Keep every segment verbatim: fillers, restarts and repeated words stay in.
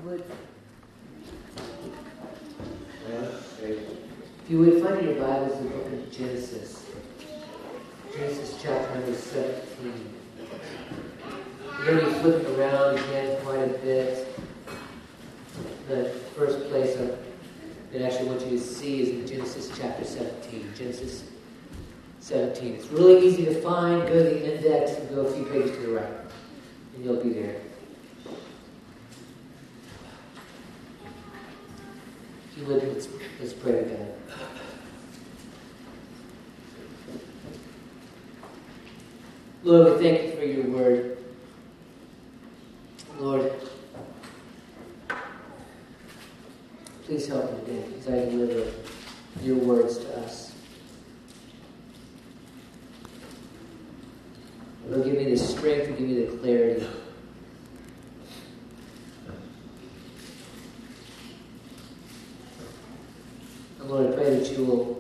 would. If you would, find in your Bibles the book of Genesis. Genesis chapter number seventeen. We're going to be flipping around again quite a bit. The first place I that I actually want you to see is in Genesis chapter seventeen. Genesis seventeen. It's really easy to find. Go to the index and go a few pages to the right. And you'll be there. If you would, let's, let's pray to God. Lord, we thank you for your word. Lord, please help me today as I deliver your words to us. Lord, give me the strength and give me the clarity. And Lord, I pray that you will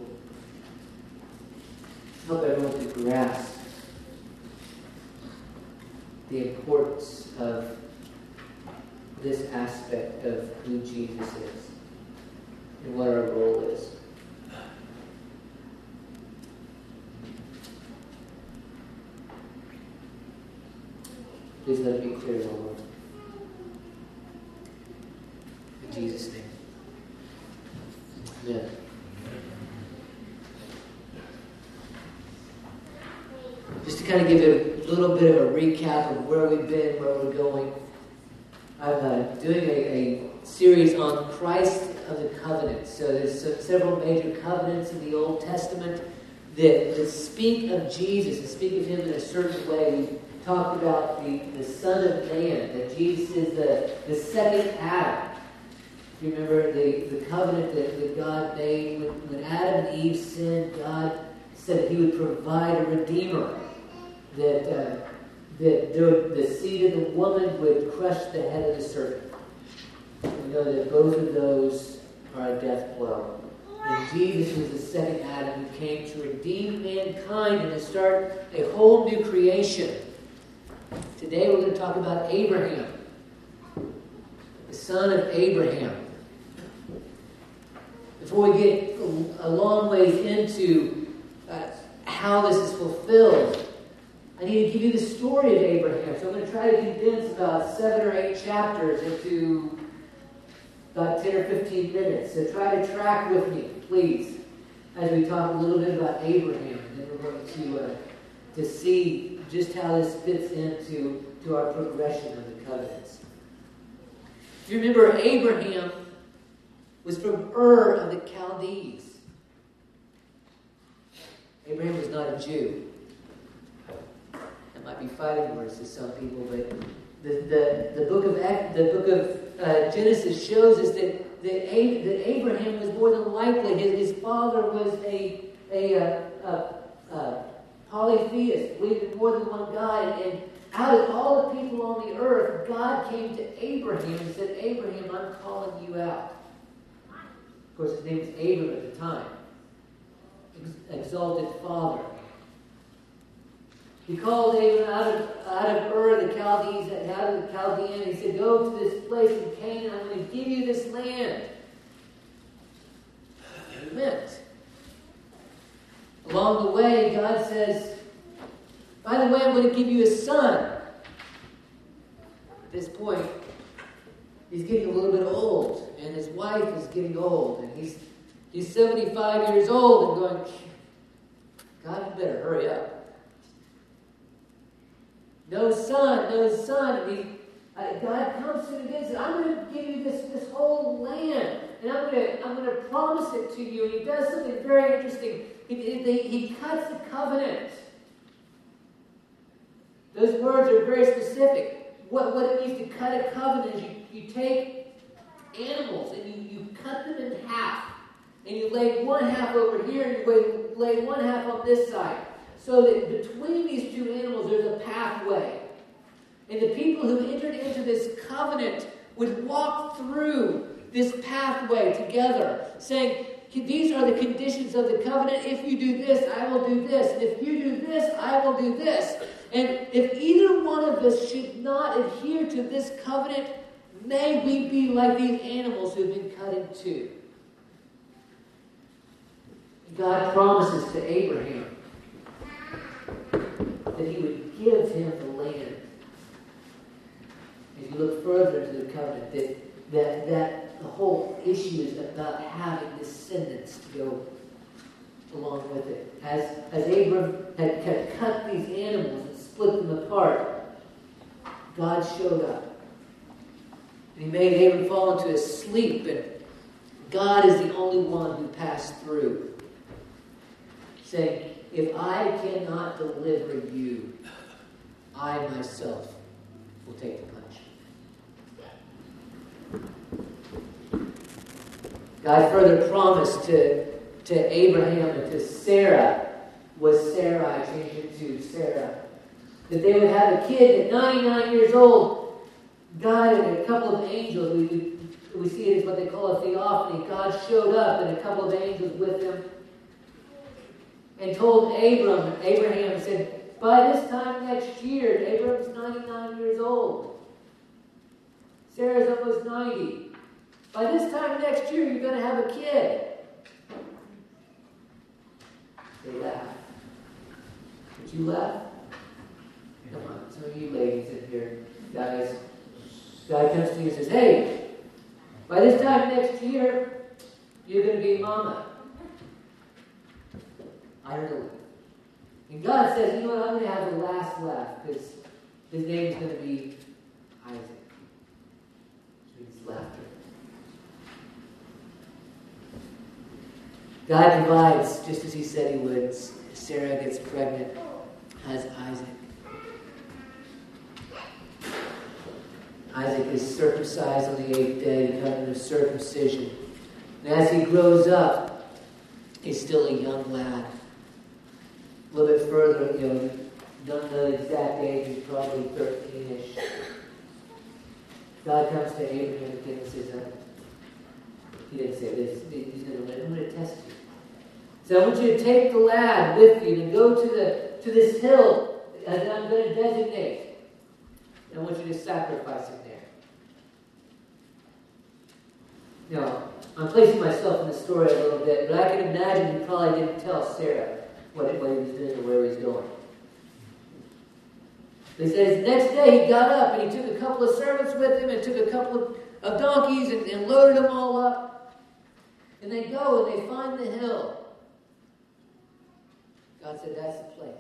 help everyone to grasp the importance of this aspect of who Jesus is and what our role is. Please let it be clear, Lord. In Jesus' name. Amen. Just to kind of give a little bit of a recap of where we've been, where we're going. I'm uh, doing a, a series on Christ of the Covenant. So there's some, several major covenants in the Old Testament that, that speak of Jesus and speak of him in a certain way. We talked about the, the Son of Man, that Jesus is the, the second Adam. You remember the, the covenant that, that God made when, when Adam and Eve sinned. God said he would provide a Redeemer, that uh, that the, the seed of the woman would crush the head of the serpent. We know that both of those are a death blow. And Jesus was the second Adam who came to redeem mankind and to start a whole new creation. Today we're going to talk about Abraham, the son of Abraham. Before we get a long ways into uh, how this is fulfilled, I need to give you the story of Abraham. So I'm going to try to condense about seven or eight chapters into about ten or fifteen minutes. So try to track with me, please, as we talk a little bit about Abraham. And then we're going to, uh, to see just how this fits into to our progression of the covenants. If you remember, Abraham was from Ur of the Chaldees. Abraham was not a Jew. That might be fighting words to some people, but the the, the book of the book of uh, Genesis shows us that that, A, that Abraham was more than likely his, his father was a a, a, a, a polytheist, believed in more than one God, and out of all the people on the earth, God came to Abraham and said, "Abraham, I'm calling you out." Of course, his name was Abram at the time, exalted father. He called Abram out of, out of Ur, the Chaldees, out of the Chaldean, and he said, "Go to this place in Canaan, I'm going to give you this land." And he went. Along the way, God says, "By the way, I'm going to give you a son." At this point, he's getting a little bit old, and his wife is getting old, and he's he's seventy-five years old and going, "God, you better hurry up. No son, no son." And he, uh, God comes to him again and says, "I'm going to give you this, this whole land, and I'm going to I'm going to promise it to you." And he does something very interesting. He, he, he cuts the covenant. Those words are very specific. What, what it means to cut a covenant is you, you take animals and you, you cut them in half. And you lay one half over here and you lay one half on this side. So that between these two animals there's a pathway. And the people who entered into this covenant would walk through this pathway together, saying, "These are the conditions of the covenant. If you do this, I will do this. And if you do this, I will do this." And if either one of us should not adhere to this covenant, May we be like these animals who have been cut in two. God promises to Abraham that he would give him the land. If you look further into the covenant, that, that, that the whole issue is about having descendants to go along with it. As, as Abram had, had cut these animals and split them apart, God showed up. And he made Abram fall into a sleep, and God is the only one who passed through, saying, if I cannot deliver you, I myself will take the punch. God further promised to, to Abraham and to Sarah, was Sarah, I changed it to Sarah, that they would have a kid at ninety-nine years old. God and a couple of angels, we, we, we see it as what they call a theophany. God showed up and a couple of angels with him and told Abram, Abraham said, by this time next year, Abram's ninety-nine years old. Sarah's almost ninety. By this time next year, you're going to have a kid. They laughed. Did you laugh? Come on, some of you ladies in here, guys. God comes to you and says, hey, by this time next year, you're going to be mama. I don't know. And God says, you know what, I'm going to have the last laugh because his name's going to be Isaac. Which means laughter. God provides just as he said he would. Sarah gets pregnant, has Isaac. Isaac is circumcised on the eighth day, the covenant of circumcision. And as he grows up, he's still a young lad. A little bit further, you know, don't know the exact age, he's probably thirteen-ish. God comes to Abraham again and says, uh, he didn't say this, he's going to I'm going to test you. So I want you to take the lad with you and go to the to this hill that I'm going to designate. And I want you to sacrifice him there. Now, I'm placing myself in the story a little bit, but I can imagine he probably didn't tell Sarah what, what he was doing or where he was going. They says the next day he got up and he took a couple of servants with him and took a couple of, of donkeys and, and loaded them all up. And they go and they find the hill. God said, that's the place.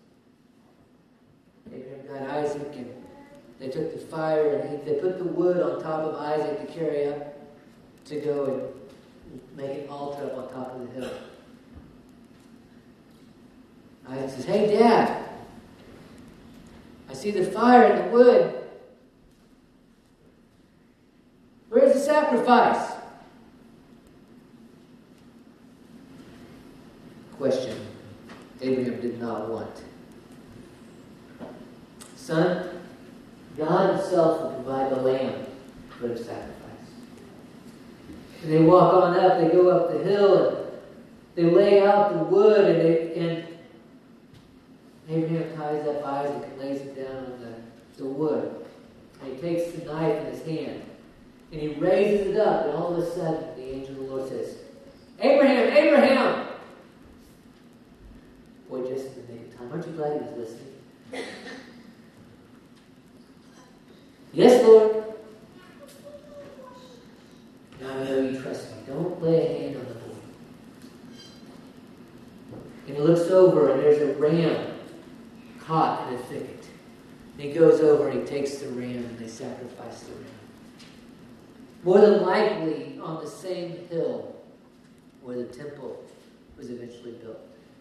Abraham got Isaac and they took the fire and he, they put the wood on top of Isaac to carry up to go and make an altar up on top of the hill. Isaac says, hey, Dad, I see the fire and the wood. Where's the sacrifice? Question. Abraham did not want. Son, God himself will provide the lamb for the sacrifice. And they walk on up, they go up the hill, and they lay out the wood, and, they, and Abraham ties up Isaac and lays it down on the, the wood. And he takes the knife in his hand, and he raises it up, and all of a sudden, the angel of the Lord says, Abraham, Abraham! Boy, just in the nick of time. Aren't you glad he was listening? Yes, Lord. Now I know you trust me. Don't lay a hand on the boy. And he looks over, and there's a ram caught in a thicket. And he goes over and he takes the ram, and they sacrifice the ram. More than likely on the same hill where the temple was eventually built.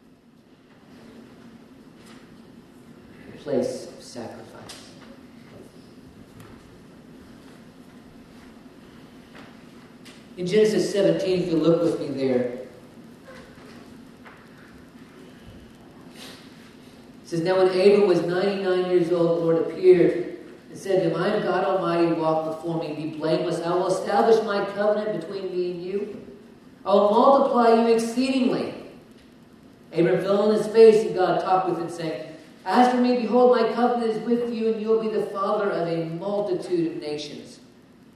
A place of sacrifice. In Genesis seventeen, if you look with me there, it says, now when Abram was ninety-nine years old, the Lord appeared and said to him, I am God Almighty, walk before me, be blameless. I will establish my covenant between me and you. I will multiply you exceedingly. Abram fell on his face, and God talked with him, saying, as for me, behold, my covenant is with you, and you will be the father of a multitude of nations.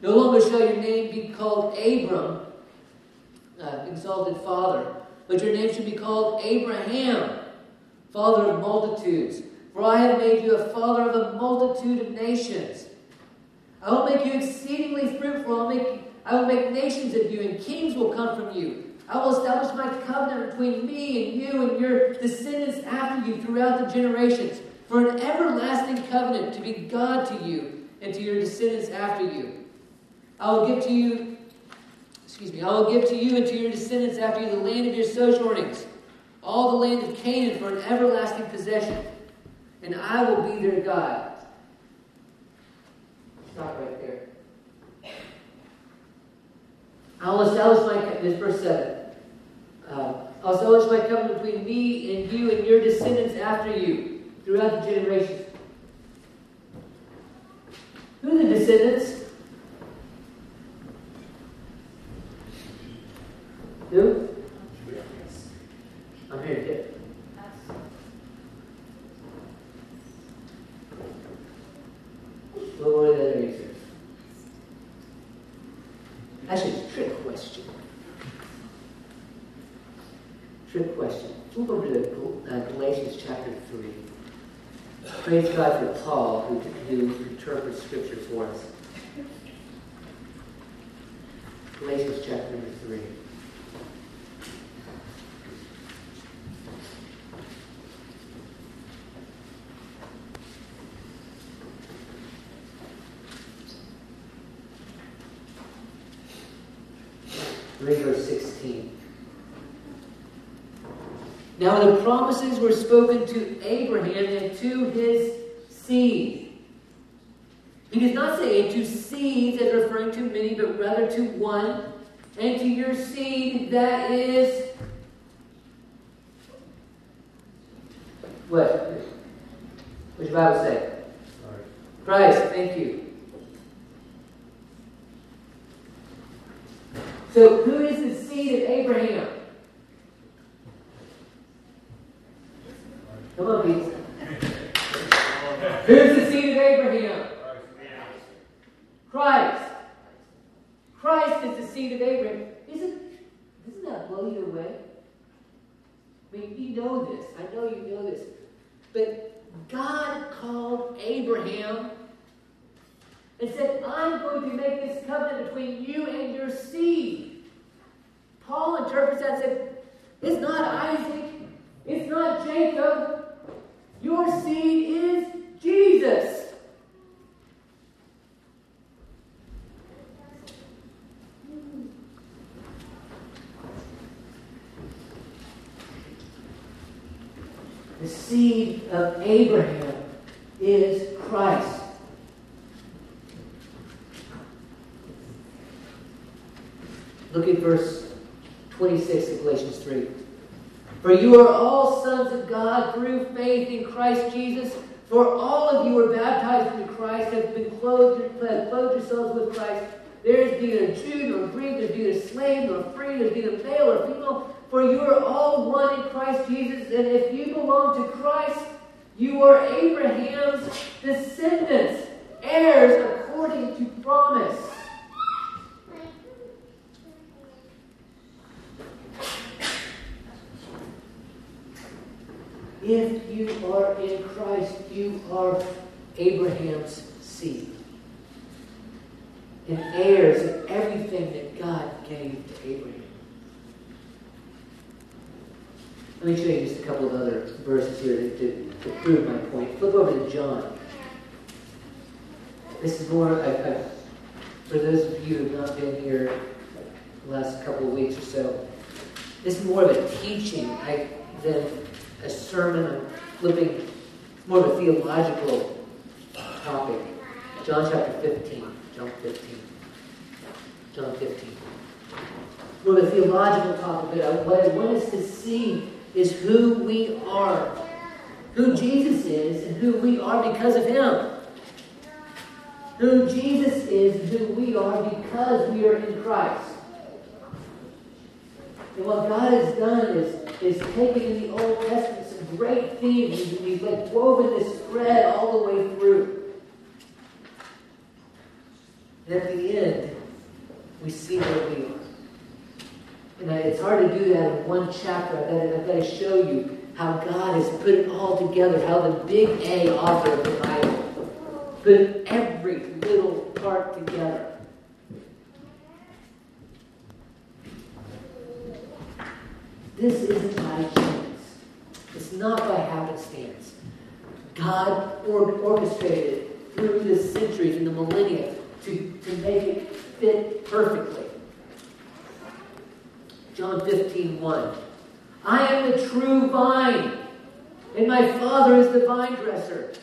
No longer shall your name be called Abram, uh, exalted father, but your name shall be called Abraham, father of multitudes. For I have made you a father of a multitude of nations. I will make you exceedingly fruitful. I will make, I will make nations of you, and kings will come from you. I will establish my covenant between me and you and your descendants after you throughout the generations, for an everlasting covenant to be God to you and to your descendants after you. I will give to you, excuse me, I will give to you and to your descendants after you the land of your sojournings, all the land of Canaan for an everlasting possession, and I will be their God. Stop right there. I'll establish my covenant. This is verse seven. Uh, I'll establish my covenant between me and you and your descendants after you throughout the generations. Who are the descendants? Who? I'm here to get. What were the other answers? Actually, it's a trick question. Trick question. Flip over to uh, Galatians chapter three. Praise God for Paul, who, who interprets Scripture for us. Galatians chapter number three. Read verse sixteen. Now the promises were spoken to Abraham and to his seed. He does not say to seeds as referring to many, but rather to one, and to your seed that is what? What does your Bible say? Christ. Thank you. So, who is the seed of Abraham? Come on, Pete. Who's the seed of Abraham? Christ. Christ is the seed of Abraham. Isn't, doesn't that blow you away? I mean, you know this. I know you know this. But God called Abraham and said, I'm going to make this covenant between you and your seed. Paul interprets that and said, it's not Isaac. It's not Jacob. Your seed is Jesus. The seed of Abraham is Christ. Look at verse twenty-six of Galatians three. For you are all sons of God through faith in Christ Jesus. For all of you are baptized into Christ, have been clothed, have clothed yourselves with Christ. There is neither Jew nor Greek, there is neither slave nor free, there is neither male or female. For you are all one in Christ Jesus. And if you belong to Christ, you are Abraham's descendants, heirs according to promise. If you are in Christ, you are Abraham's seed. And heirs of everything that God gave to Abraham. Let me show you just a couple of other verses here to, to, to prove my point. Flip over to John. This is more, I, I, for those of you who have not been here the last couple of weeks or so, this is more of a teaching I, than a sermon. I'm flipping more of a theological topic. John chapter fifteen. John fifteen. John fifteen. More of a theological topic, but what I want us to see is who we are. Who Jesus is and who we are because of Him. Who Jesus is and who we are because we are in Christ. And what God has done is, is taken in the Old Testament some great themes and He's like woven this thread all the way through. And at the end, we see where we are. And it's hard to do that in one chapter. I've got to, I've got to show you how God has put it all together, how the big A author of the Bible put every little part together. This isn't by chance. It's not by happenstance. God or- orchestrated it through the centuries and the millennia to, to make it fit perfectly. John fifteen one. I am the true vine, and my Father is the vine dresser.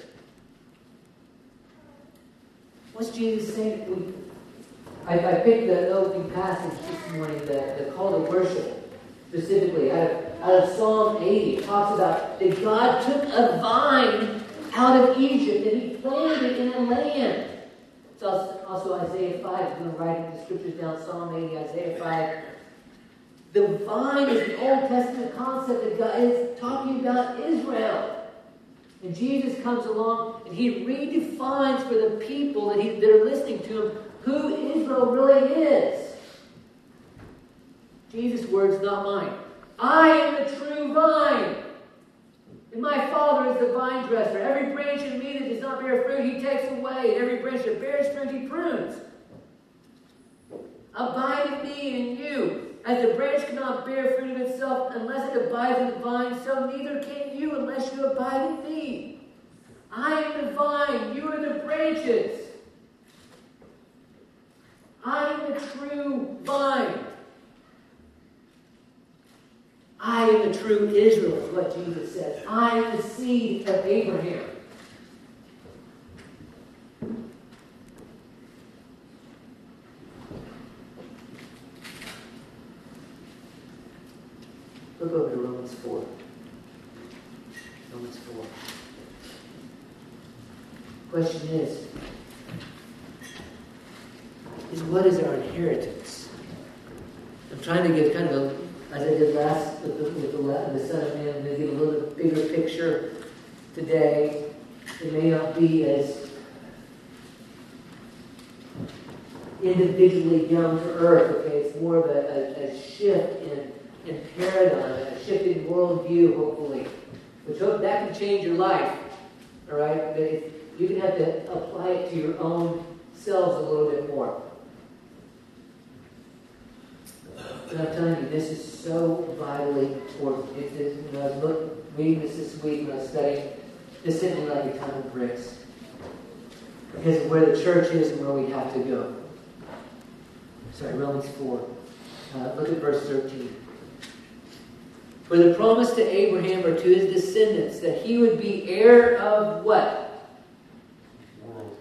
What's Jesus saying? I, I picked the opening passage this morning, the, the call to worship, specifically out of, out of Psalm eighty. It talks about that God took a vine out of Egypt and He planted it in a land. It's also, also Isaiah five. I'm going to write the scriptures down. Psalm eighty, Isaiah five. The vine is the Old Testament concept that God is talking about Israel. And Jesus comes along and He redefines for the people that, he, that are listening to Him who Israel really is. Jesus' words, not mine. I am the true vine, and my Father is the vine dresser. Every branch in me that does not bear fruit, He takes away. And every branch that bears fruit, He prunes. Abide in me and in you. As the branch cannot bear fruit of itself unless it abides in the vine, so neither can you unless you abide in me. I am the vine, you are the branches. I am the true vine. I am the true Israel, is what Jesus says. I am the seed of Abraham. Look over to Romans four. Romans four. Question is, is what is our inheritance? I'm trying to give kind of a, as I did last with the, with the, the Son of Man, I'm going to give a little bit bigger picture today. It may not be as individually down to earth, okay? It's more of a, a, a shift in in paradigm, a shifting worldview, hopefully. Which hope that can change your life. Alright? But if you can have to apply it to your own selves a little bit more. And I'm telling you, this is so vitally important. It is, when I was look, reading this this week when I was studying, this hit me like a ton of bricks. Because of where the church is and where we have to go. Sorry, Romans four. Uh, look at verse thirteen. For the promise to Abraham or to his descendants that he would be heir of what? World.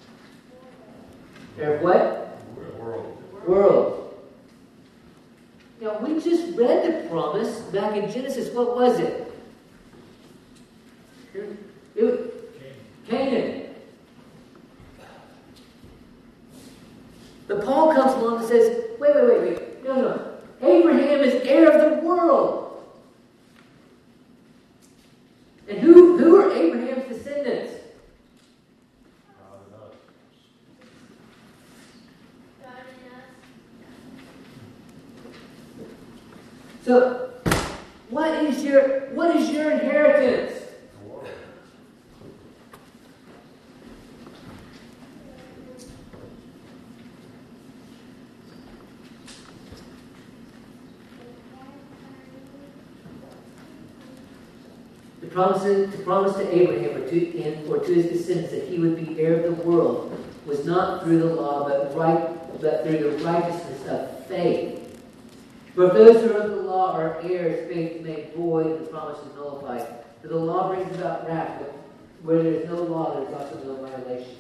Heir of what? World. World. Now, we just read the promise back in Genesis. What was it? It was Canaan. But Paul comes along and says, wait, wait, wait, wait. No, no. Abraham is heir of the world. And who, who are Abraham's descendants? So, what is your what is your inheritance? The promise, the promise to Abraham or to, and, or to his descendants that he would be heir of the world was not through the law, but right, but through the righteousness of faith. For if those who are of the law are heirs, faith is made void, and the promise is nullified. For the law brings about wrath, but where there is no law, there is also no violation.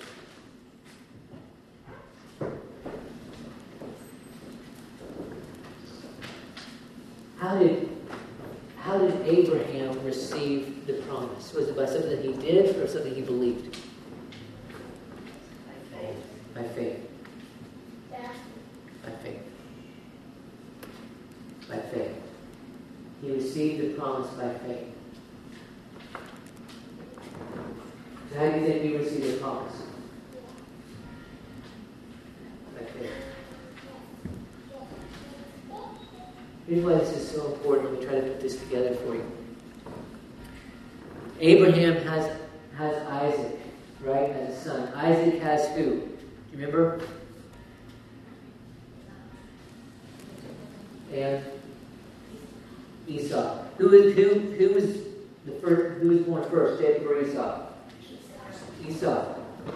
How did How did Abraham receive the promise? Was it by something that he did or something he believed? By faith. By faith. Yeah. By faith. By faith. He received the promise by faith. So how do you think we receive the promise? Here's why this is so important. Let me try to put this together for you. Abraham has, has Isaac, right, as a son. Isaac has who? Do you remember? And Esau. Who is who? Who was the first? Who was born first, Jacob or Esau? Esau.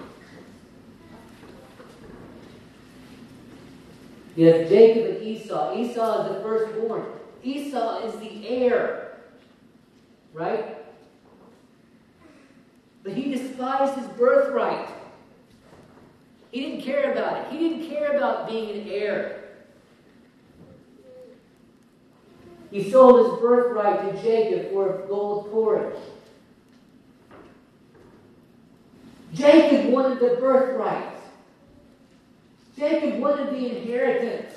You have Jacob and Esau. Esau is the firstborn. Esau is the heir, right? But he despised his birthright. He didn't care about it. He didn't care about being an heir. He sold his birthright to Jacob for gold porridge. Jacob wanted the birthright. Jacob wanted the inheritance.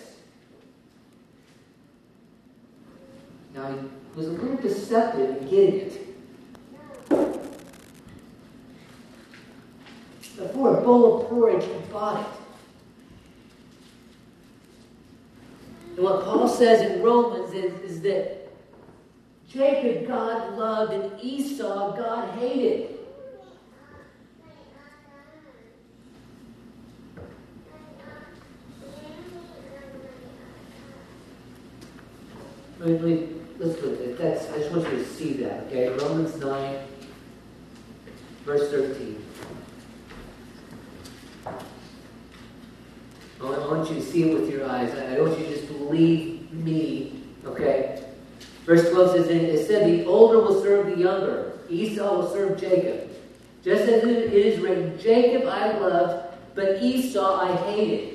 Now, he was a little deceptive in getting it. But for a bowl of porridge, he bought it. And what Paul says in Romans is, is that Jacob God loved and Esau God hated. Let me, let's look at that. I just want you to see that, okay? Romans nine, verse thirteen. I want you to see it with your eyes. I don't want you to just believe me, okay? Verse twelve says, and it said, the older will serve the younger. Esau will serve Jacob. Just as it is written, Jacob I loved, but Esau I hated.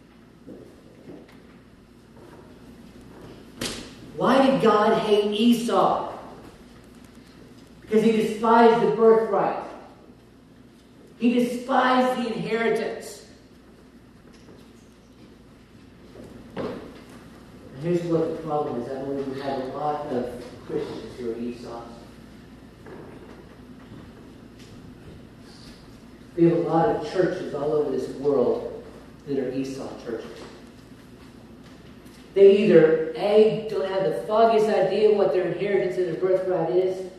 Why did God hate Esau? Because he despised the birthright. He despised the inheritance. And here's what the problem is. I believe we have a lot of Christians who are Esau's. We have a lot of churches all over this world that are Esau churches. They either, A, don't have the foggiest idea what their inheritance and their birthright is.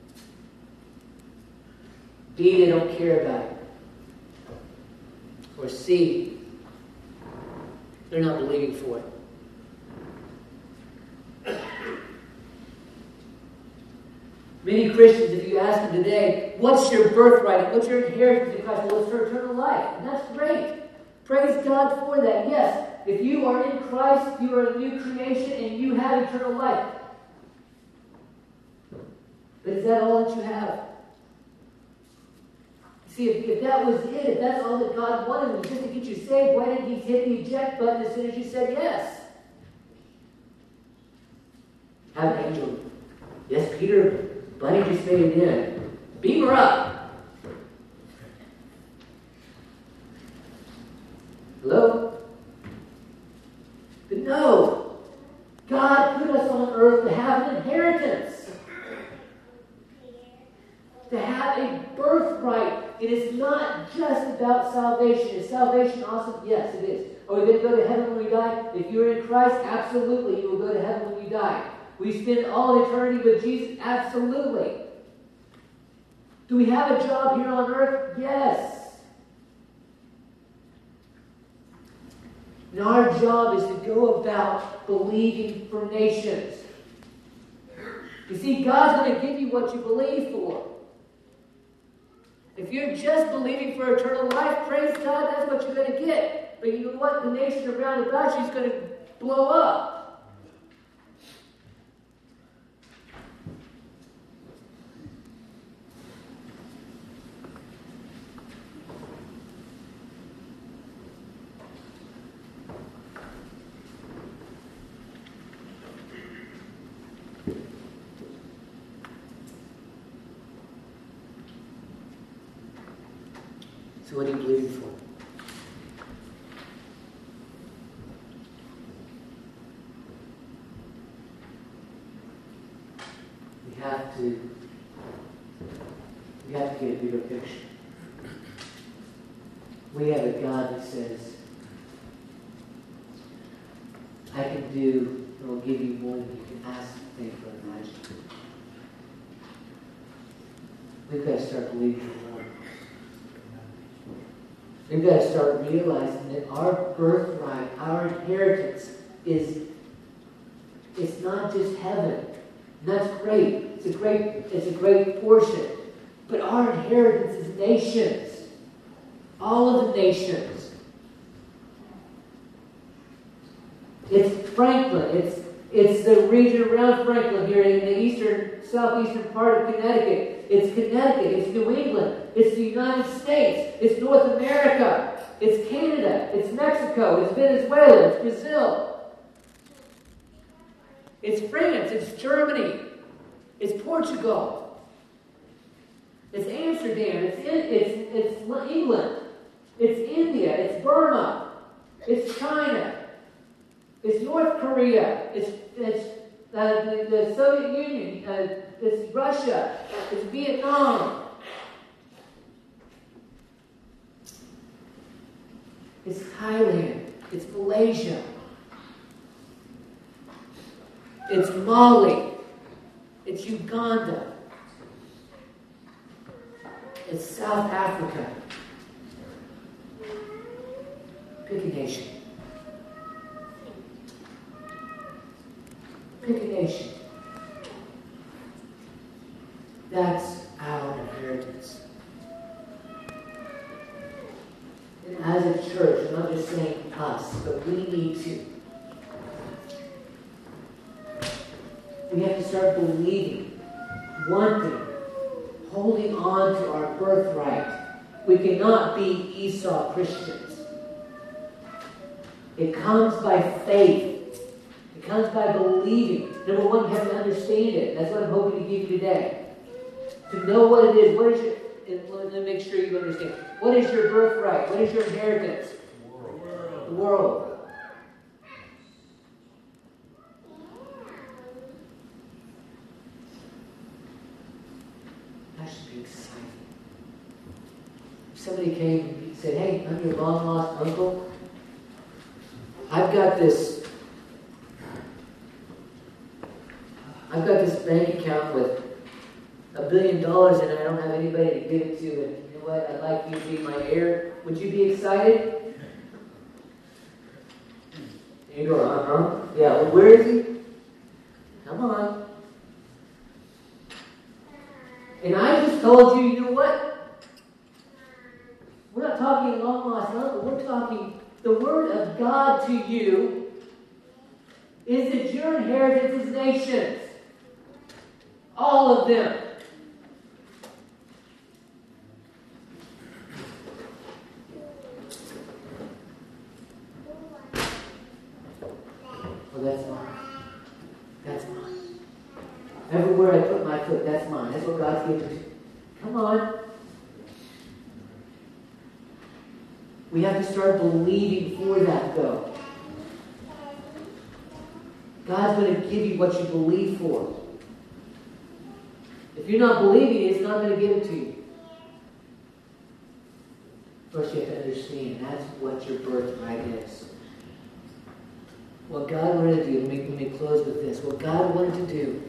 B, they don't care about it. Or C, they're not believing for it. Many Christians, if you ask them today, what's your birthright? What's your inheritance in Christ? Well, it's for eternal life. And that's great. Praise God for that. Yes. If you are in Christ, you are a new creation and you have eternal life. But is that all that you have? See, if, if that was it, if that's all that God wanted was just to get you saved, why didn't He hit the eject button as soon as you said yes? Have an angel. Yes, Peter, Buddy just made it in. Beam her up. Hello? But no, God put us on earth to have an inheritance, to have a birthright. It is not just about salvation. Is salvation awesome? Yes, it is. Are we going to go to heaven when we die? If you're in Christ, absolutely, you will go to heaven when you die. We spend all eternity with Jesus? Absolutely. Do we have a job here on earth? Yes. And our job is to go about believing for nations. You see, God's going to give you what you believe for. If you're just believing for eternal life, praise God, that's what you're going to get. But you know what? The nation around about you is going to blow up. So what are you believing for? We have to, we have to get a bigger picture. We have a God that says, I can do and will give you more than you can ask, think, or imagine. We've got to start believing more. We've got to start realizing that our birthright, our inheritance is, it's not just heaven. And that's great. It's a great, it's a great portion. But our inheritance is nations. All of the nations. It's Franklin. It's, it's the region around Franklin here in the eastern, southeastern part of Connecticut. It's Connecticut. It's New England. It's the United States. It's North America. It's Canada. It's Mexico. It's Venezuela. It's Brazil. It's France. It's Germany. It's Portugal. It's Amsterdam. It's, it's, it's England. It's India. It's Burma. It's China. It's North Korea. It's, it's uh, the, the Soviet Union. Uh, it's Russia. It's Vietnam. It's Thailand. It's Malaysia. It's Mali. It's Uganda. It's South Africa. Pick a nation. Pick a nation. That's our inheritance. And as a church, I'm not just saying us, but we need to. We have to start believing, wanting, holding on to our birthright. We cannot be Esau Christians. It comes by faith. It comes by believing. Number one, you have to understand it. That's what I'm hoping to give you today. To know what it is. What is your... Let me make sure you understand. What is your birthright? What is your inheritance? The world. The world. That should be exciting. If somebody came and said, "Hey, I'm your long lost uncle. I've got this I've got this bank account with a billion dollars and I don't have anybody to give it to, and you know what, I'd like you to be my heir." Would you be excited? And you go, uh-huh. Yeah, well, where is he? Come on. And I just told you, you know what? We're not talking long lost uncle, we're talking the word of God to you is that your inheritance is nations. All of them. Well, that's mine. That's mine. Everywhere I put my foot, that's mine. That's what God's given me. Come on. We have to start believing for that, though. God's going to give you what you believe for. If you're not believing it, it's not going to give it to you. First, you have to understand that's what your birthright is. What God wanted to do, let me, let me close with this. What God wanted to do,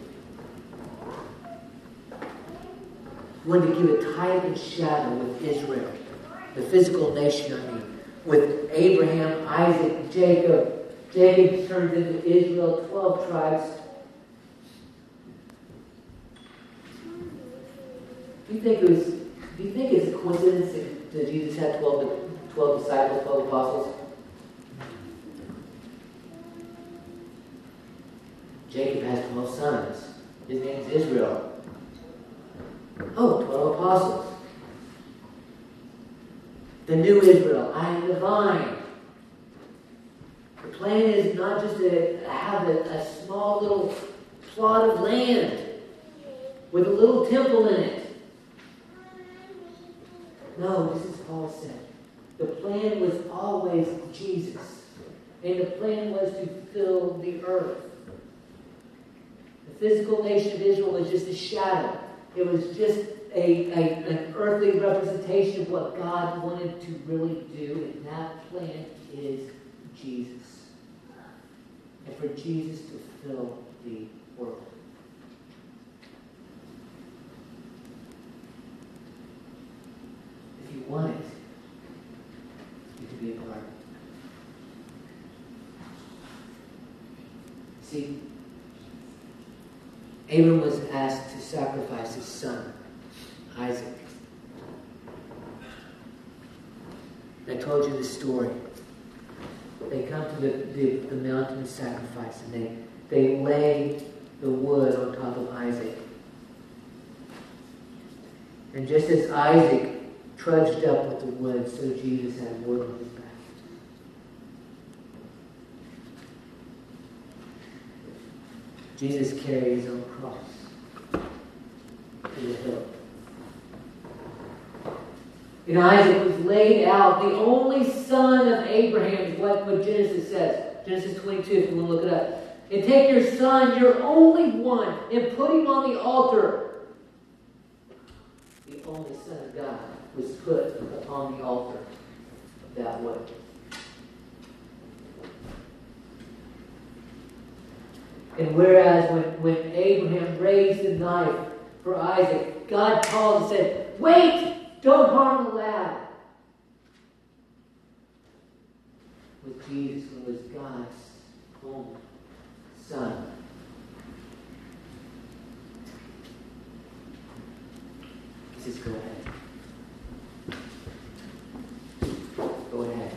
He wanted to give a type and shadow with Israel, the physical nation, I mean, with Abraham, Isaac, Jacob. Jacob turns into Israel, twelve tribes. Do you think it was? Do you think it's a coincidence that, that Jesus had twelve, twelve disciples, twelve apostles? Jacob has twelve sons. His name is Israel. Oh, twelve apostles. The new Israel. I am the vine. The plan is not just to have a, a small little plot of land with a little temple in it. No, this is Paul said. The plan was always Jesus. And the plan was to fill the earth. The physical nation of Israel was just a shadow. It was just a, a, an earthly representation of what God wanted to really do. And that plan is Jesus. and for Jesus to fill the world. If you want it, you can be a part. See, Abram was asked to sacrifice his son, Isaac. I told you the story. They come to the, the, the mountain of sacrifice, and they, they lay the wood on top of Isaac. And just as Isaac trudged up with the wood, so Jesus had wood on his back. Jesus carried his own cross to the hill. And Isaac was laid out, the only son of Abraham, is what, what Genesis says. Genesis twenty-two, if you want to look it up. And take your son, your only one, and put him on the altar. The only son of God was put upon the altar of that wood. And whereas when, when Abraham raised the knife for Isaac, God called and said, "Wait! Don't harm the lad." With Jesus, who was God's own son. He says, "Go ahead. Go ahead."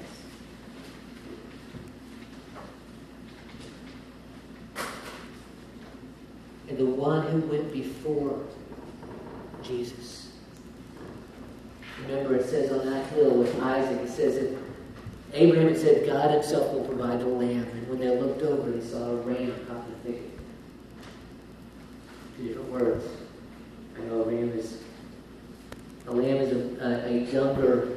And the one who went before Jesus. Remember, it says on that hill with Isaac, it says that Abraham had said, God himself will provide a lamb. And when they looked over, they saw a ram caught in the thicket. Two different words. I know a ram is, a lamb is a, a, a younger,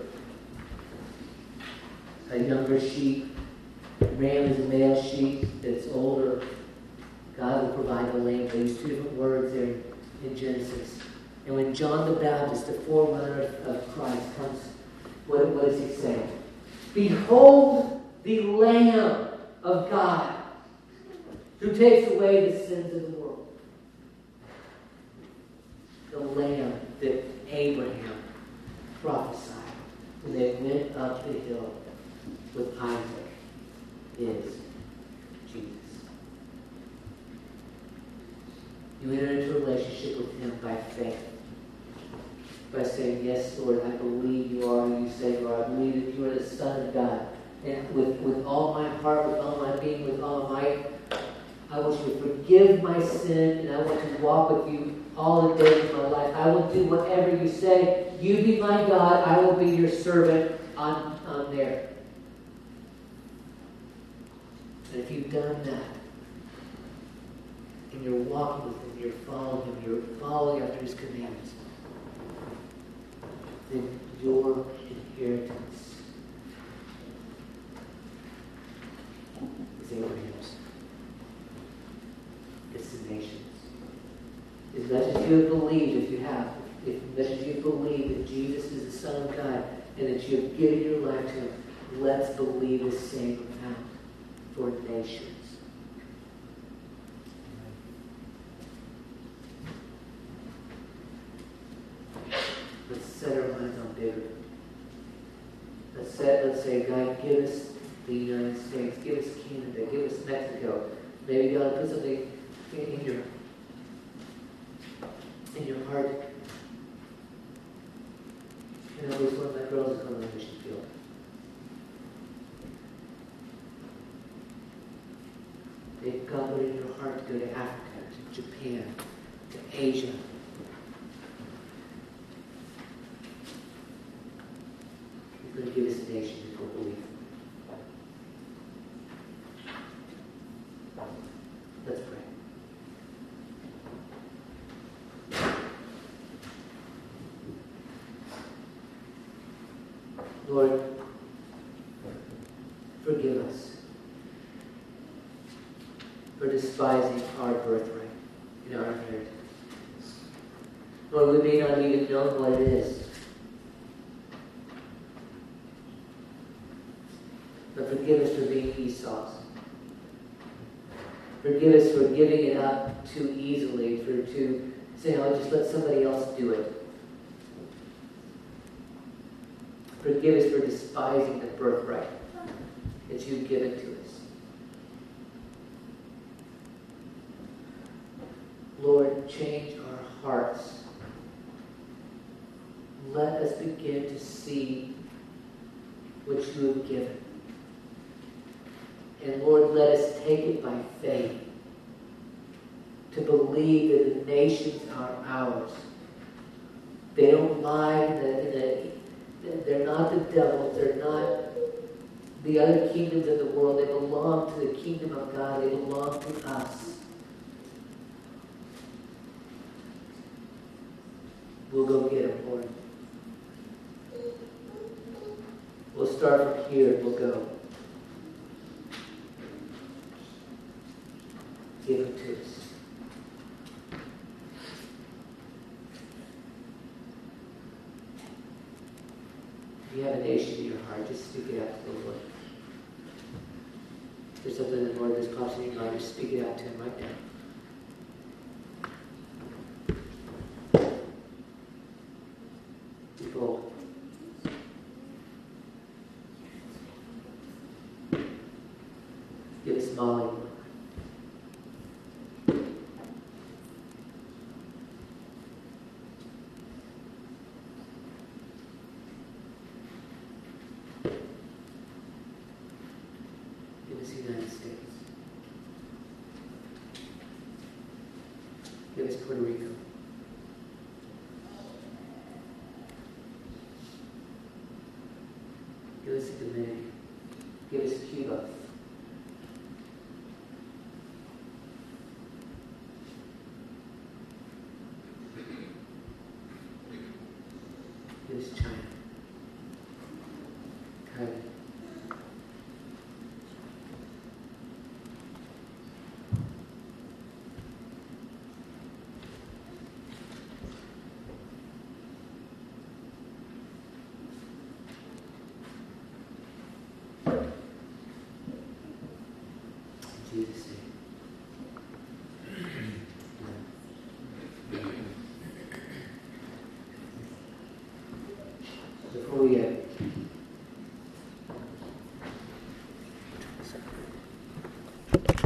a younger sheep. A ram is a male sheep that's older. God will provide a lamb. They use two different words there in Genesis. And when John the Baptist, the forerunner of Christ, comes, what, what does he say? Behold the Lamb of God who takes away the sins of the world. The Lamb that Abraham prophesied when they went up the hill with Isaac is Jesus. You enter into a relationship with him by faith. By saying, "Yes, Lord, I believe you are who you say you are. I believe that you are the Son of God. And with, with all my heart, with all my being, with all my might, I want you to forgive my sin, and I want to walk with you all the days of my life. I will do whatever you say. You be my God. I will be your servant on, on there." And if you've done that, and you're walking with him, you're following him, you're following after his commandments, then your inheritance is Abraham's. It's the nations. As much as you have believed, if you have, if much as you have believed that Jesus is the Son of God and that you have given your life to him, let's believe the same amount for nations. Let's set our minds on bigger. Let's set, let's say, God, give us the United States, give us Canada, give us Mexico. Maybe God put something in your in your heart. You know, one of my girls is going to the mission field. If God put it in your heart to go to Africa, to Japan, to Asia. He's going to give us a nation before belief. Let's pray. Lord, forgive us for despising our birthright and our inheritance. Lord, we may not even know what it is. But forgive us for being Esau's. Forgive us for giving it up too easily, for to saying, I'll just let somebody else do it. Forgive us for despising the birthright that you've given to us. Lord, change our hearts. Let us begin to see what you have given. And Lord, let us take it by faith to believe that the nations are ours. They don't lie. In the, in the, they're not the devil. They're not the other kingdoms of the world. They belong to the kingdom of God. They belong to us. We'll go get them, Lord. We'll start from here and we'll go. Give them to us. If you have a nation in your heart, just speak it out to the Lord. If there's something in the Lord that's crossing your mind, just speak it out to Him right now. Be bold. Give us Molly. Give us the United States. Give us Puerto Rico. Give us the Dominican. Give us Cuba. Give us China. Thailand. In Jesus' name. Before we uh,